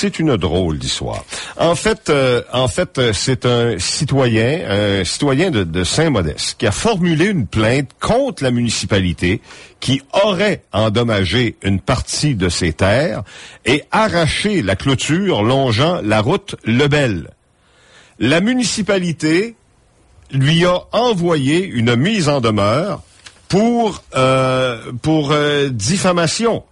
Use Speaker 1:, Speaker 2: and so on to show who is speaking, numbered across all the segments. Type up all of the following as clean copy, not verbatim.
Speaker 1: c'est une drôle d'histoire. En fait, c'est un citoyen de Saint-Modeste qui a formulé une plainte contre la municipalité qui aurait endommagé une partie de ses terres et arraché la clôture longeant la route Lebel. La municipalité lui a envoyé une mise en demeure pour diffamation.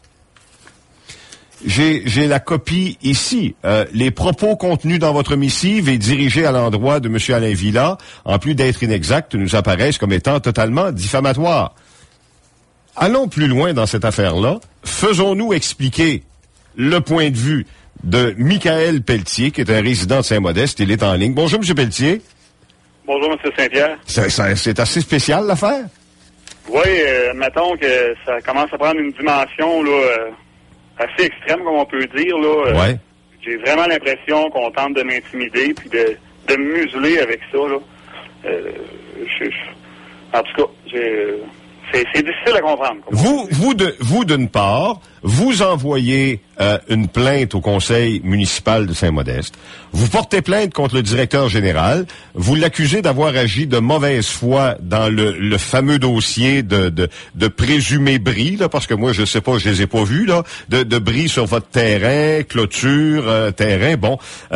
Speaker 1: J'ai la copie ici. Les propos contenus dans votre missive et dirigés à l'endroit de M. Alain Villa, en plus d'être inexacts, nous apparaissent comme étant totalement diffamatoires. Allons plus loin dans cette affaire-là. Faisons-nous expliquer le point de vue de Michael Pelletier, qui est un résident de Saint-Modeste. Il est en ligne. Bonjour, M. Pelletier.
Speaker 2: Bonjour, M. Saint-Pierre.
Speaker 1: C'est assez spécial, l'affaire?
Speaker 2: Oui, mettons que ça commence à prendre une dimension là, assez extrême, comme on peut dire. Là.
Speaker 1: Ouais.
Speaker 2: J'ai vraiment l'impression qu'on tente de m'intimider puis de me museler avec ça. Là. En tout cas, c'est difficile à comprendre.
Speaker 1: Vous d'une part, vous envoyez une plainte au conseil municipal de Saint-Modeste. Vous portez plainte contre le directeur général. Vous l'accusez d'avoir agi de mauvaise foi dans le fameux dossier de présumé bris, là, parce que moi, je sais pas, je les ai pas vus, là, de bris sur votre terrain, clôture, terrain, bon.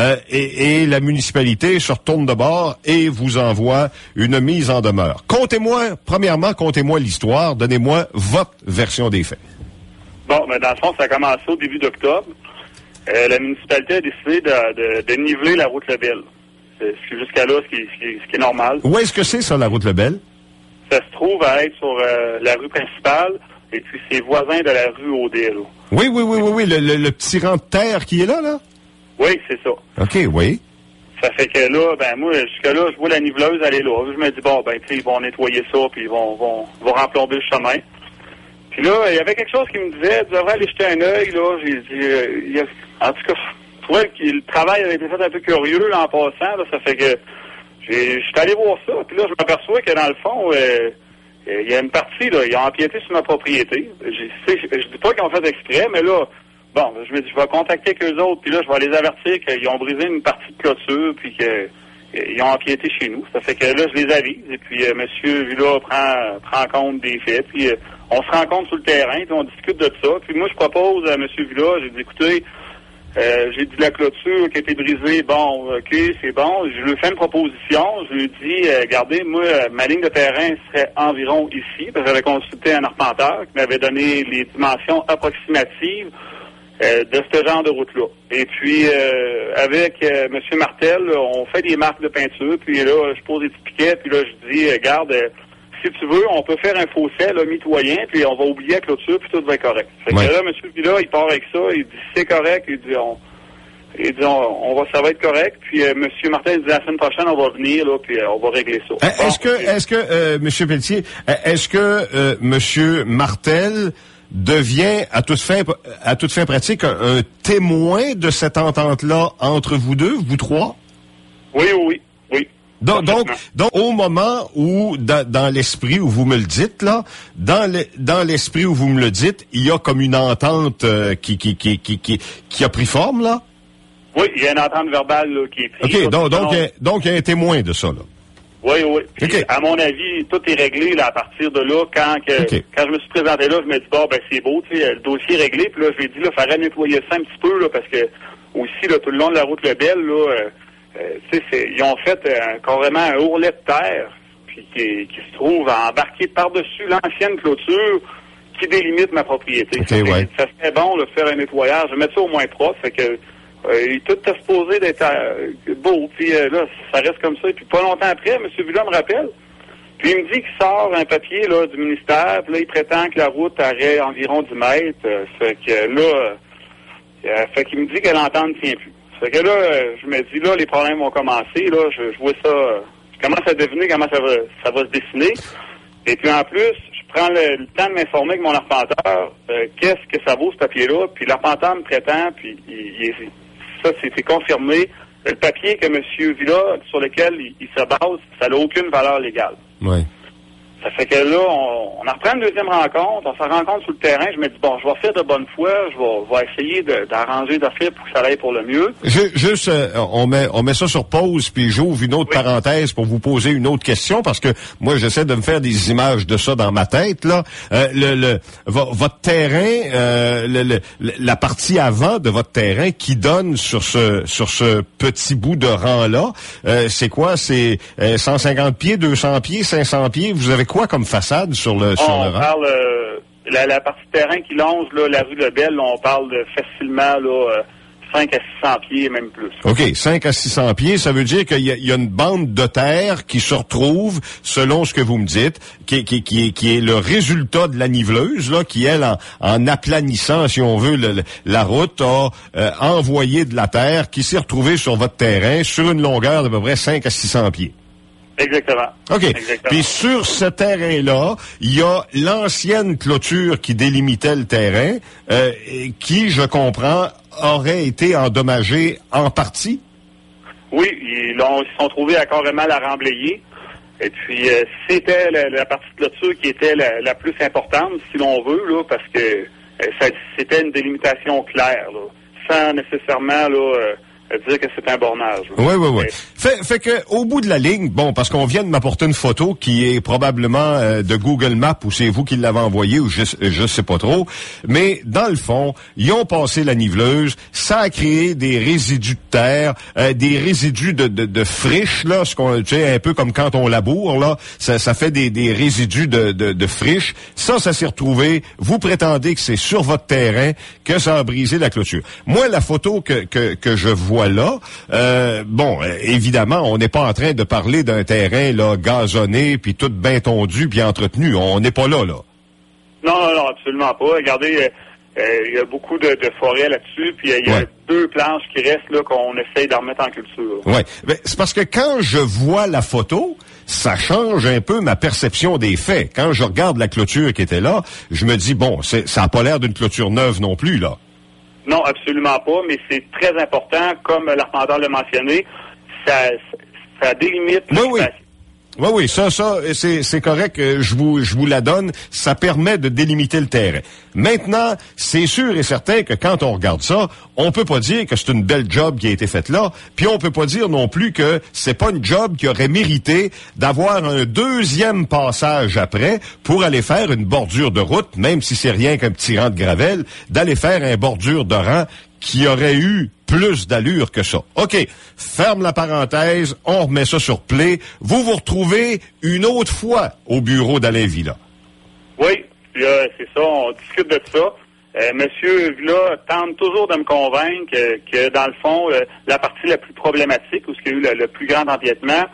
Speaker 1: Et la municipalité se retourne de bord et vous envoie une mise en demeure. Contez-moi l'histoire. Donnez-moi votre version des faits.
Speaker 2: Bon, mais dans le fond, ça a commencé au début d'octobre. La municipalité a décidé de niveler la route Lebel. Jusqu'à là, ce qui est normal.
Speaker 1: Où est-ce que c'est, ça, la route Lebel?
Speaker 2: Ça se trouve à être sur la rue principale, et puis c'est voisin de la rue Odéro.
Speaker 1: Oui, le petit rang de terre qui est là?
Speaker 2: Oui, c'est ça.
Speaker 1: OK, oui.
Speaker 2: Ça fait que là, ben moi, jusque-là, je vois la niveleuse aller là. Je me dis, bon, ben, tu sais, ils vont nettoyer ça, puis ils vont remplomber le chemin. Puis là, il y avait quelque chose qui me disait, tu devrais aller jeter un œil, là. J'ai dit, en tout cas, je trouvais que le travail avait été fait un peu curieux, là, en passant, là. Ça fait que je suis allé voir ça. Puis là, je m'aperçois que dans le fond, il y a une partie, là, ils ont empiété sur ma propriété. Je dis pas qu'ils ont fait exprès, mais là, bon, je me dis, je vais contacter qu'eux autres, puis là, je vais les avertir qu'ils ont brisé une partie de clôture, puis qu'ils ont empiété chez nous. Ça fait que là, je les avise, et puis M. Villa prend compte des faits, puis on se rencontre sur le terrain, puis on discute de ça. Puis moi, je propose à M. Villa, j'ai dit, écoutez, j'ai dit la clôture qui a été brisée, bon, OK, c'est bon. Je lui fais une proposition, je lui dis, regardez, moi, ma ligne de terrain serait environ ici, parce que j'avais consulté un arpenteur qui m'avait donné les dimensions approximatives de ce genre de route-là. Et puis, avec M. Martel, on fait des marques de peinture, puis là, je pose des petits piquets, puis là, je dis, regarde, si tu veux, on peut faire un fossé, là, mitoyen, puis on va oublier la clôture, puis tout va être correct. Fait que là, M. Villa, il part avec ça, il dit, c'est correct, il dit, ça va être correct, puis M. Martel dit, la semaine prochaine, on va venir, là, puis on va régler ça.
Speaker 1: Est-ce que M. Pelletier, est-ce que M. Martel devient, à toute fin pratique, un témoin de cette entente-là entre vous deux, vous trois?
Speaker 2: Oui.
Speaker 1: Donc, au moment où, dans l'esprit où vous me le dites, là, dans l'esprit où vous me le dites, il y a comme une entente qui a pris forme, là?
Speaker 2: Oui, il y a une entente verbale là, qui est prise.
Speaker 1: OK, donc il y a un témoin de ça, là.
Speaker 2: Oui. Puis,
Speaker 1: okay.
Speaker 2: À mon avis, tout est réglé là, à partir de là. Quand je me suis présenté là, je me dis, bon, ben c'est beau, tu sais, le dossier est réglé. Puis là, je lui ai dit, là, il faudrait nettoyer ça un petit peu, là, parce que aussi, là, tout le long de la route Lebel, là, tu sais, ils ont fait carrément un ourlet de terre, puis qui se trouve embarqué par-dessus l'ancienne clôture qui délimite ma propriété. Ça serait bon de faire un nettoyage, de mettre ça au moins propre, fait que tout est supposé d'être beau, puis là, ça reste comme ça. Et puis pas longtemps après, M. Villa me rappelle, puis il me dit qu'il sort un papier là du ministère, puis là, il prétend que la route aurait environ 10 mètres, fait que là, qu'il me dit que l'entente ne tient plus. Fait que là, je me dis, là, les problèmes vont commencer, là, je vois ça, je commence à deviner comment ça va se dessiner, et puis en plus, je prends le temps de m'informer avec mon arpenteur, qu'est-ce que ça vaut ce papier-là, puis l'arpenteur me prétend, puis ça, c'est confirmé. Le papier que M. Villa, sur lequel il se base, ça n'a aucune valeur légale.
Speaker 1: Oui.
Speaker 2: Ça fait que là, on en reprend une deuxième rencontre, on se rencontre sur le terrain, je me dis, bon, je vais faire de bonne foi, je vais essayer d'arranger d'affaires pour que ça aille pour le mieux.
Speaker 1: Juste, on met ça sur pause, puis j'ouvre une autre parenthèse pour vous poser une autre question, parce que moi, j'essaie de me faire des images de ça dans ma tête, là. Votre terrain, la partie avant de votre terrain qui donne sur ce petit bout de rang-là, c'est quoi? C'est 150 pieds, 200 pieds, 500 pieds? Vous avez quoi comme façade sur le rang?
Speaker 2: On parle la partie de terrain qui longe là, la rue Lebel, on parle de facilement là 5 à 600 pieds, même plus.
Speaker 1: OK, 5 à 600 pieds, ça veut dire qu'il y a une bande de terre qui se retrouve, selon ce que vous me dites, qui est le résultat de la niveleuse, là, qui, elle, en aplanissant, si on veut, la route, a envoyé de la terre qui s'est retrouvée sur votre terrain sur une longueur d'à peu près 5 à 600 pieds.
Speaker 2: Exactement.
Speaker 1: OK.
Speaker 2: Exactement.
Speaker 1: Puis sur ce terrain-là, il y a l'ancienne clôture qui délimitait le terrain, qui, je comprends, aurait été endommagée en partie?
Speaker 2: Oui, ils sont trouvés à carrément la remblayer. Et puis, c'était la partie de clôture qui était la plus importante, si l'on veut, là, parce que c'était une délimitation claire, là, sans nécessairement là, dire que c'est un bornage.
Speaker 1: Oui. Fait que au bout de la ligne, bon, parce qu'on vient de m'apporter une photo qui est probablement de Google Maps, ou c'est vous qui l'avez envoyée, ou je sais pas trop, mais dans le fond, ils ont passé la niveleuse, ça a créé des résidus de terre, des résidus de friche, là, ce qu'on, tu sais, un peu comme quand on laboure, là, ça fait des résidus de friche. Ça s'est retrouvé. Vous prétendez que c'est sur votre terrain que ça a brisé la clôture. Moi, la photo que je vois là, évidemment, on n'est pas en train de parler d'un terrain là gazonné, puis tout bien tondu, puis entretenu. On n'est pas là.
Speaker 2: Non, absolument pas. Regardez, il y a beaucoup de forêts là-dessus, puis il y a 2 planches qui restent là qu'on essaye de remettre en culture.
Speaker 1: Oui, c'est parce que quand je vois la photo, ça change un peu ma perception des faits. Quand je regarde la clôture qui était là, je me dis, bon, ça n'a pas l'air d'une clôture neuve non plus, là.
Speaker 2: Non, absolument pas, mais c'est très important, comme l'arpenteur l'a mentionné, ça délimite l'espace.
Speaker 1: Oui, ça, c'est correct, je vous la donne, ça permet de délimiter le terrain. Maintenant, c'est sûr et certain que quand on regarde ça, on peut pas dire que c'est une belle job qui a été faite là, puis on peut pas dire non plus que c'est pas une job qui aurait mérité d'avoir un deuxième passage après pour aller faire une bordure de route, même si c'est rien qu'un petit rang de gravelle, d'aller faire un bordure de rang qui aurait eu plus d'allure que ça. OK, ferme la parenthèse, on remet ça sur play. Vous retrouvez une autre fois au bureau d'Alain Villa.
Speaker 2: Oui, c'est ça, on discute de ça. Monsieur Villa tente toujours de me convaincre que dans le fond, la partie la plus problématique, où il y a eu le plus grand empiètement,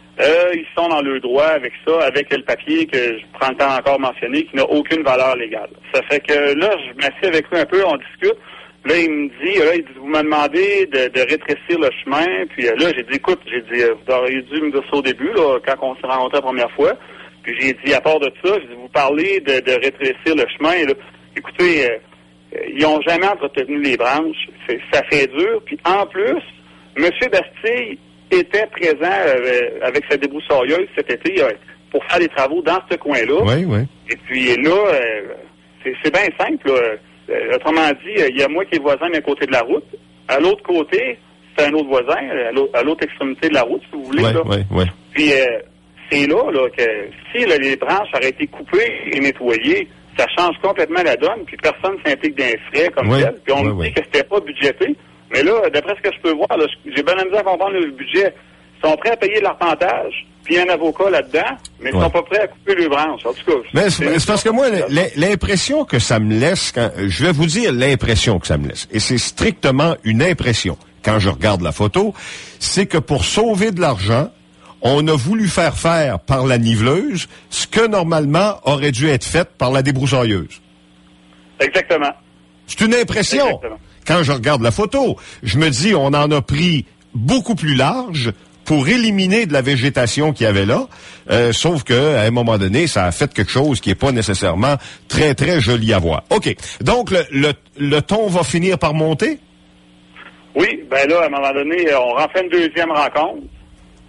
Speaker 2: ils sont dans le droit avec ça, avec le papier que je prends le temps encore de mentionner, qui n'a aucune valeur légale. Ça fait que là, je m'assieds avec lui un peu, on discute. Là, il me dit, vous me demandez de rétrécir le chemin. Puis là, j'ai dit, écoute, vous auriez dû me dire ça au début, là, quand on s'est rencontrés la première fois. Puis j'ai dit, à part de ça, vous parlez de rétrécir le chemin. Là. Écoutez, ils n'ont jamais entretenu les branches. Ça fait dur. Puis en plus, M. Bastille était présent avec sa débroussailleuse cet été pour faire des travaux dans ce coin-là.
Speaker 1: Oui.
Speaker 2: Et puis là, c'est bien simple, là. Autrement dit, il y a moi qui est voisin d'un côté de la route. À l'autre côté, c'est un autre voisin, à l'autre extrémité de la route, si vous voulez.
Speaker 1: Oui.
Speaker 2: Puis c'est là que si les branches auraient été coupées et nettoyées, ça change complètement la donne, puis personne ne s'implique d'un frais comme tel. Puis on me dit que c'était pas budgété. Mais là, d'après ce que je peux voir, là, j'ai bien amusé à comprendre le budget. Ils sont prêts à payer l'arpentage, puis il y a un avocat là-dedans, mais ils sont pas prêts à couper les branches. En tout cas,
Speaker 1: mais c'est parce que moi, l'impression que ça me laisse, je vais vous dire l'impression que ça me laisse, et c'est strictement une impression, quand je regarde la photo, c'est que pour sauver de l'argent, on a voulu faire par la niveleuse ce que normalement aurait dû être fait par la débroussailleuse.
Speaker 2: Exactement.
Speaker 1: C'est une impression.
Speaker 2: Exactement.
Speaker 1: Quand je regarde la photo, je me dis, on en a pris beaucoup plus large pour éliminer de la végétation qu'il y avait là, sauf que à un moment donné, ça a fait quelque chose qui n'est pas nécessairement très, très joli à voir. OK. Donc, le ton va finir par monter?
Speaker 2: Oui. Ben là, à un moment donné, on refait une deuxième rencontre.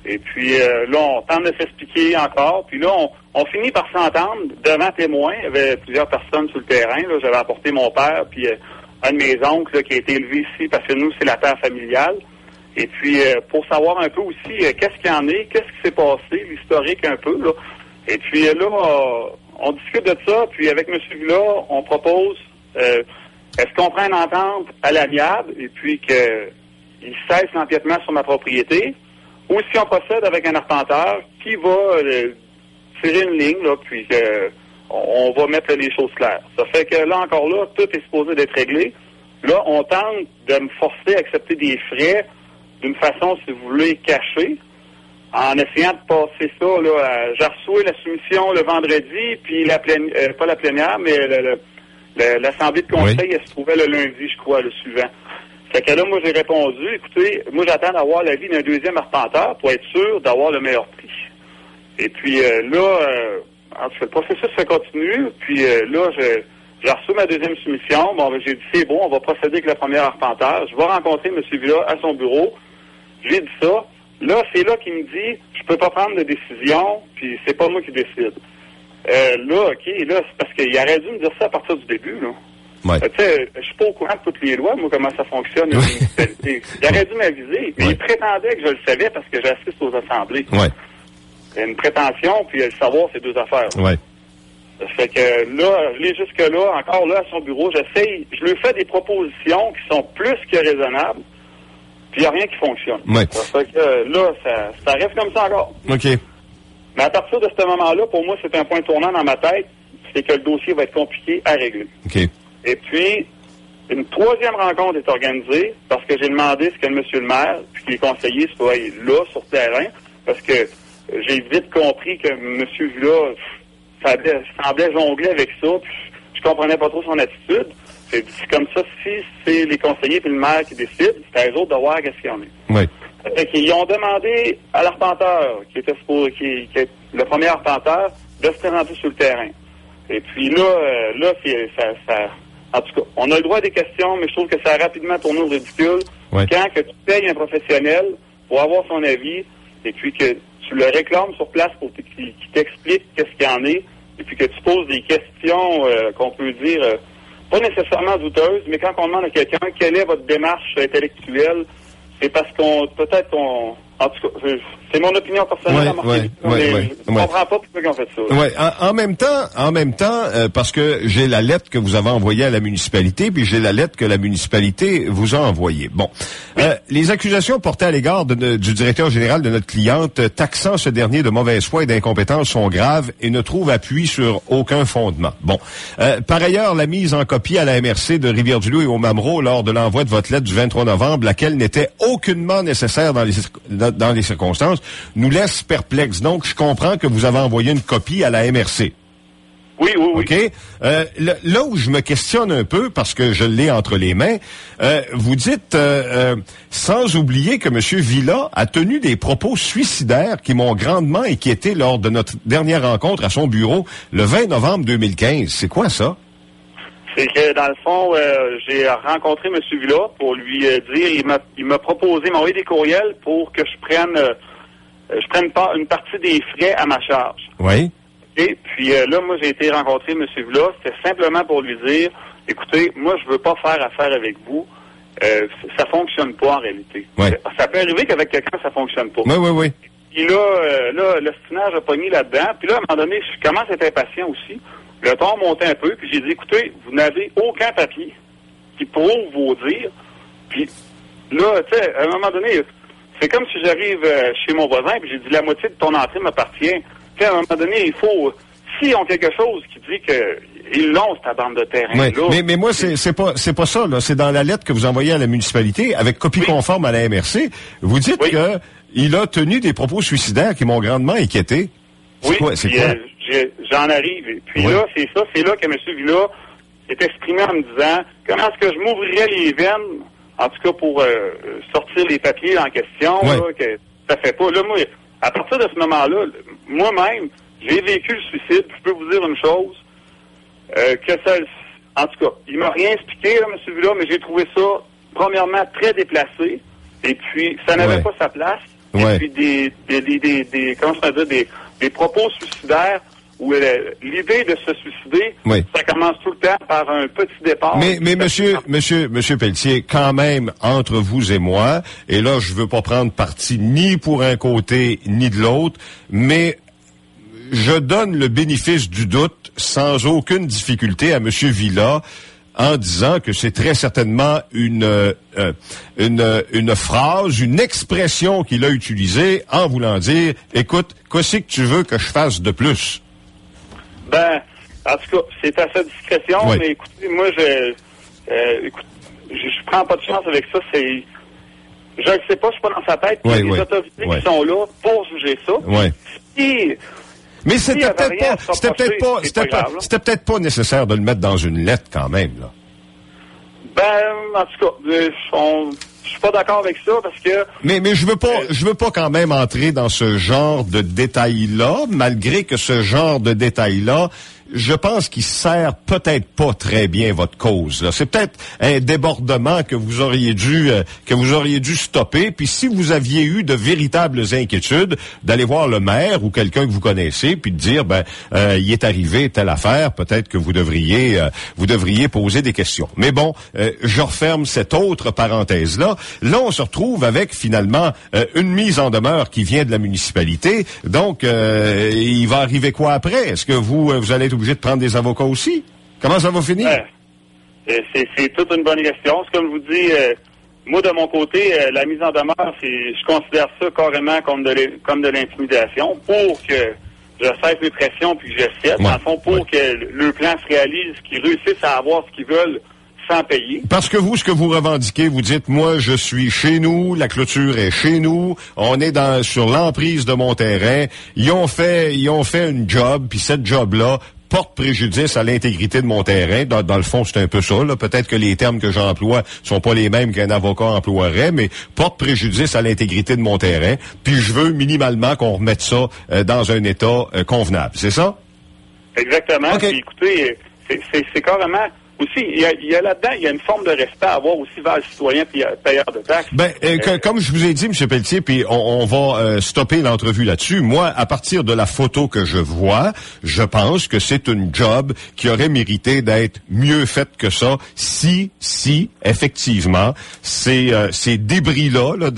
Speaker 2: Et puis là, on tente de s'expliquer encore. Puis là, on finit par s'entendre devant témoins. Il y avait plusieurs personnes sur le terrain. Là, j'avais apporté mon père, puis un de mes oncles là, qui a été élevé ici, parce que nous, c'est la terre familiale. Et puis, pour savoir un peu aussi qu'est-ce qu'il y en est, qu'est-ce qui s'est passé, l'historique un peu. Là. Et puis là, on discute de ça. Puis avec M. Villa, on propose, est-ce qu'on prend une entente à l'amiable et puis qu'il cesse l'empiètement sur ma propriété? Ou si on procède avec un arpenteur qui va tirer une ligne, là, puis on va mettre les choses claires. Ça fait que là, encore là, tout est supposé d'être réglé. Là, on tente de me forcer à accepter des frais d'une façon, si vous voulez, cachée, en essayant de passer ça, là, j'ai reçu la soumission le vendredi, puis pas la plénière, mais l'assemblée de conseil, elle se trouvait le lundi, je crois, le suivant. Fait que là, moi, j'ai répondu, écoutez, moi, j'attends d'avoir l'avis d'un deuxième arpenteur pour être sûr d'avoir le meilleur prix. Et puis là, en tout cas, le processus se continue, puis là, j'ai reçu ma deuxième soumission. Bon, j'ai dit, c'est bon, on va procéder avec le premier arpenteur. Je vais rencontrer M. Villa à son bureau. J'ai dit ça. Là, c'est là qu'il me dit, je peux pas prendre de décision, puis c'est pas moi qui décide. Là, OK, là, c'est parce qu'il aurait dû me dire ça à partir du début, là.
Speaker 1: Ouais.
Speaker 2: Tu sais, je suis pas au courant de toutes les lois, moi, comment ça fonctionne. Il aurait dû m'aviser, mais il prétendait que je le savais parce que j'assiste aux assemblées.
Speaker 1: Ouais.
Speaker 2: Une prétention, puis le savoir, c'est deux affaires.
Speaker 1: Ouais.
Speaker 2: Ça fait que là, je l'ai jusque-là, encore là, à son bureau, je lui fais des propositions qui sont plus que raisonnables, puis il n'y a rien qui fonctionne.
Speaker 1: Ouais.
Speaker 2: Ça fait que là, ça reste comme ça encore.
Speaker 1: OK.
Speaker 2: Mais à partir de ce moment-là, pour moi, c'est un point tournant dans ma tête, c'est que le dossier va être compliqué à régler.
Speaker 1: OK.
Speaker 2: Et puis, une troisième rencontre est organisée parce que j'ai demandé ce que le monsieur le maire, puis les conseillers soient là, sur terrain, parce que j'ai vite compris que M. Villa semblait jongler avec ça, puis je comprenais pas trop son attitude. C'est comme ça, si c'est les conseillers et le maire qui décident, c'est à eux autres de voir qu'est-ce qu'il y en a.
Speaker 1: Oui.
Speaker 2: Ils ont demandé à l'arpenteur, qui est le premier arpenteur, de se présenter sur le terrain. Et puis là, en tout cas, on a le droit à des questions, mais je trouve que ça a rapidement tourné au ridicule.
Speaker 1: Ouais.
Speaker 2: Quand que tu payes un professionnel pour avoir son avis, et puis que tu le réclames sur place pour qu'il t'explique qu'est-ce qu'il y en est, et puis que tu poses des questions qu'on peut dire pas nécessairement douteuses, mais quand on demande à quelqu'un quelle est votre démarche intellectuelle, c'est parce en tout cas, c'est mon opinion personnelle. Je comprends pas pourquoi ils ont fait ça.
Speaker 1: Ouais. En même temps, parce que j'ai la lettre que vous avez envoyée à la municipalité, puis j'ai la lettre que la municipalité vous a envoyée. Bon. Oui. Les accusations portées à l'égard du directeur général de notre cliente, taxant ce dernier de mauvaise foi et d'incompétence, sont graves et ne trouvent appui sur aucun fondement. Bon. Par ailleurs, la mise en copie à la MRC de Rivière-du-Loup et au Mamrot lors de l'envoi de votre lettre du 23 novembre, laquelle n'était aucunement nécessaire dans les circonstances, nous laisse perplexes. Donc, je comprends que vous avez envoyé une copie à la MRC.
Speaker 2: Oui.
Speaker 1: OK? Là où je me questionne un peu, parce que je l'ai entre les mains, vous dites, sans oublier que M. Villa a tenu des propos suicidaires qui m'ont grandement inquiété lors de notre dernière rencontre à son bureau le 20 novembre 2015. C'est quoi ça?
Speaker 2: C'est que, dans le fond, j'ai rencontré M. Villa pour lui dire, il m'a proposé, il m'a envoyé des courriels pour que je prenne une partie des frais à ma charge.
Speaker 1: Oui.
Speaker 2: Et puis là, moi, j'ai été rencontrer M. Villa. C'était simplement pour lui dire, écoutez, moi, je veux pas faire affaire avec vous. Ça fonctionne pas en réalité.
Speaker 1: Oui.
Speaker 2: Ça peut arriver qu'avec quelqu'un, ça fonctionne pas.
Speaker 1: Oui.
Speaker 2: Puis là, le stinage a pogné là-dedans. Puis là, à un moment donné, je commence à être impatient aussi. Le ton montait un peu, puis j'ai dit, écoutez, vous n'avez aucun papier qui prouve vos dires. Puis là, tu sais, à un moment donné, c'est comme si j'arrive chez mon voisin, puis j'ai dit, la moitié de ton entrée m'appartient. Puis à un moment donné, il faut, s'ils ont quelque chose qui dit qu'ils l'ont, cette bande de terrain-là.
Speaker 1: Oui, mais moi, c'est pas ça, là. C'est dans la lettre que vous envoyez à la municipalité, avec copie conforme à la MRC. Vous dites que il a tenu des propos suicidaires qui m'ont grandement inquiété. C'est quoi?
Speaker 2: J'en arrive. Et puis là, c'est là que M. Villa s'est exprimé en me disant comment est-ce que je m'ouvrirais les veines, en tout cas pour sortir les papiers en question, là, que ça fait pas. Là, moi, à partir de ce moment-là, moi-même, j'ai vécu le suicide. Je peux vous dire une chose, que ça, en tout cas, il m'a rien expliqué, là, M. Villa, mais j'ai trouvé ça, premièrement, très déplacé, et puis ça n'avait pas sa place.
Speaker 1: Ouais.
Speaker 2: Et puis des comment je peux dire, des propos suicidaires où l'idée de se suicider,
Speaker 1: oui.
Speaker 2: Ça commence tout le temps par un petit départ.
Speaker 1: Mais monsieur Pelletier, quand même, entre vous et moi, et là, je veux pas prendre parti ni pour un côté, ni de l'autre, mais je donne le bénéfice du doute sans aucune difficulté à monsieur Villa, en disant que c'est très certainement une phrase, une expression qu'il a utilisée en voulant dire, écoute, qu'est-ce que tu veux que je fasse de plus?
Speaker 2: Ben, en tout cas, c'est à sa discrétion, oui. Mais écoutez, moi, je prends pas de chance avec ça. Je ne sais pas, je suis pas dans sa tête.
Speaker 1: Oui,
Speaker 2: il y a des autorités qui sont là pour juger ça.
Speaker 1: Oui. Mais c'était peut-être pas nécessaire de le mettre dans une lettre quand même, là.
Speaker 2: Ben, en tout cas, je suis pas d'accord avec ça parce que...
Speaker 1: Mais je veux pas quand même entrer dans ce genre de détails-là, malgré que ce genre de détails-là, je pense qu'il sert peut-être pas très bien votre cause, là. C'est peut-être un débordement que vous auriez dû stopper. Puis si vous aviez eu de véritables inquiétudes, d'aller voir le maire ou quelqu'un que vous connaissez, puis de dire il est arrivé telle affaire, peut-être que vous devriez poser des questions. Mais bon, je referme cette autre parenthèse-là. Là, on se retrouve avec finalement une mise en demeure qui vient de la municipalité. Donc, il va arriver quoi après? Est-ce que vous allez être obligé de prendre des avocats aussi? Comment ça va finir?
Speaker 2: C'est toute une bonne question. C'est comme je vous dis, moi, de mon côté, la mise en demeure, je considère ça carrément comme de l'intimidation pour que je cesse mes pressions puis que je cède, dans le fond, pour que le plan se réalise, qu'ils réussissent à avoir ce qu'ils veulent sans payer. Parce que
Speaker 1: vous, ce que vous revendiquez, vous dites, moi, je suis chez nous, la clôture est chez nous, on est sur l'emprise de mon terrain, ils ont fait une job, puis cette job-là porte préjudice à l'intégrité de mon terrain. Dans le fond, c'est un peu ça, là. Peut-être que les termes que j'emploie sont pas les mêmes qu'un avocat emploierait, mais porte préjudice à l'intégrité de mon terrain, puis je veux minimalement qu'on remette ça dans un état convenable. C'est ça?
Speaker 2: Exactement. Okay. Puis, écoutez, c'est carrément... Aussi, il y a là-dedans, il y a une forme de respect à avoir aussi vers le citoyen payeur de taxes.
Speaker 1: Comme je vous ai dit, M. Pelletier, puis on va stopper l'entrevue là-dessus. Moi, à partir de la photo que je vois, je pense que c'est une job qui aurait mérité d'être mieux faite que ça si effectivement, ces débris-là, là,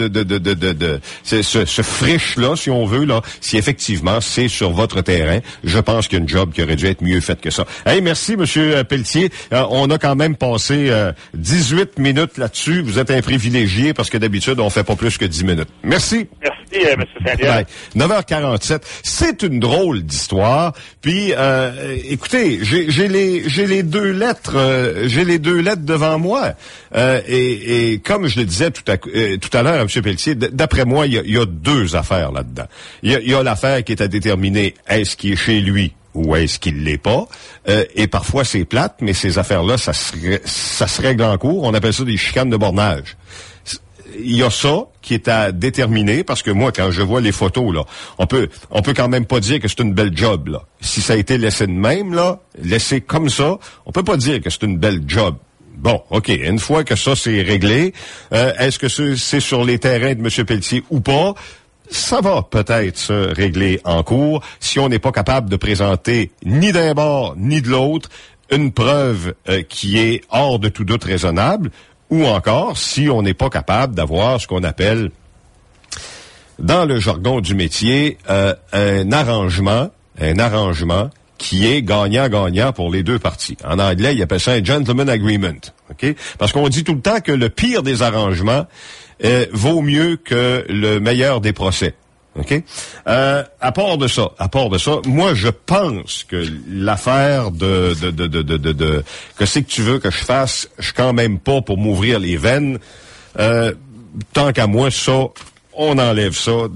Speaker 1: ce friche-là, si on veut, là, si effectivement c'est sur votre terrain, je pense qu'il y a une job qui aurait dû être mieux faite que ça. Hey, merci, M. Pelletier. On a quand même passé 18 minutes là-dessus. Vous êtes un privilégié parce que d'habitude, on fait pas plus que 10 minutes. Merci.
Speaker 2: Merci, M. Saint-Pierre.
Speaker 1: 9h47. C'est une drôle d'histoire. Puis, écoutez, j'ai les deux lettres devant moi. Et comme je le disais tout à l'heure à M. Pelletier, d'après moi, il y a deux affaires là-dedans. Il y a l'affaire qui est à déterminer est-ce qu'il est chez lui ou est-ce qu'il l'est pas? Et parfois, c'est plate, mais ces affaires-là, ça se règle en cours. On appelle ça des chicanes de bornage. Il y a ça qui est à déterminer, parce que moi, quand je vois les photos, là, on peut quand même pas dire que c'est une belle job, là. Si ça a été laissé de même, là, laissé comme ça, on peut pas dire que c'est une belle job. Bon, OK, une fois que ça, c'est réglé, est-ce que c'est sur les terrains de M. Pelletier ou pas? Ça va peut-être se régler en cours si on n'est pas capable de présenter ni d'un bord ni de l'autre une preuve qui est hors de tout doute raisonnable, ou encore si on n'est pas capable d'avoir ce qu'on appelle, dans le jargon du métier, un arrangement qui est gagnant-gagnant pour les deux parties. En anglais, ils appellent ça un gentleman agreement. OK? Parce qu'on dit tout le temps que le pire des arrangements vaut mieux que le meilleur des procès. OK? À part de ça, moi, je pense que l'affaire que c'est que tu veux que je fasse, je suis quand même pas pour m'ouvrir les veines. Tant qu'à moi, ça, on enlève ça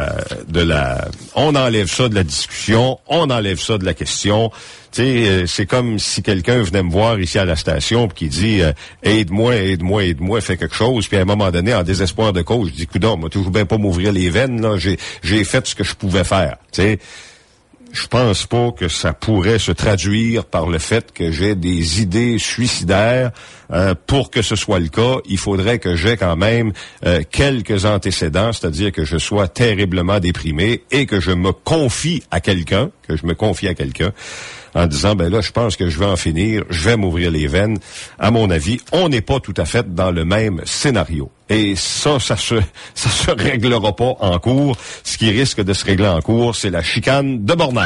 Speaker 1: on enlève ça de la discussion, on enlève ça de la question. Tu sais, c'est comme si quelqu'un venait me voir ici à la station puis qui dit aide-moi, fais quelque chose, puis à un moment donné, en désespoir de cause, je dis coudonc, moi toujours bien pas m'ouvrir les veines, là, j'ai fait ce que je pouvais faire. Tu sais, je pense pas que ça pourrait se traduire par le fait que j'ai des idées suicidaires pour que ce soit le cas, il faudrait que j'ai quand même quelques antécédents, c'est-à-dire que je sois terriblement déprimé et que je me confie à quelqu'un, en disant, ben là, je pense que je vais en finir, je vais m'ouvrir les veines. À mon avis, on n'est pas tout à fait dans le même scénario. Et ça se réglera pas en cours. Ce qui risque de se régler en cours, c'est la chicane de Bornère.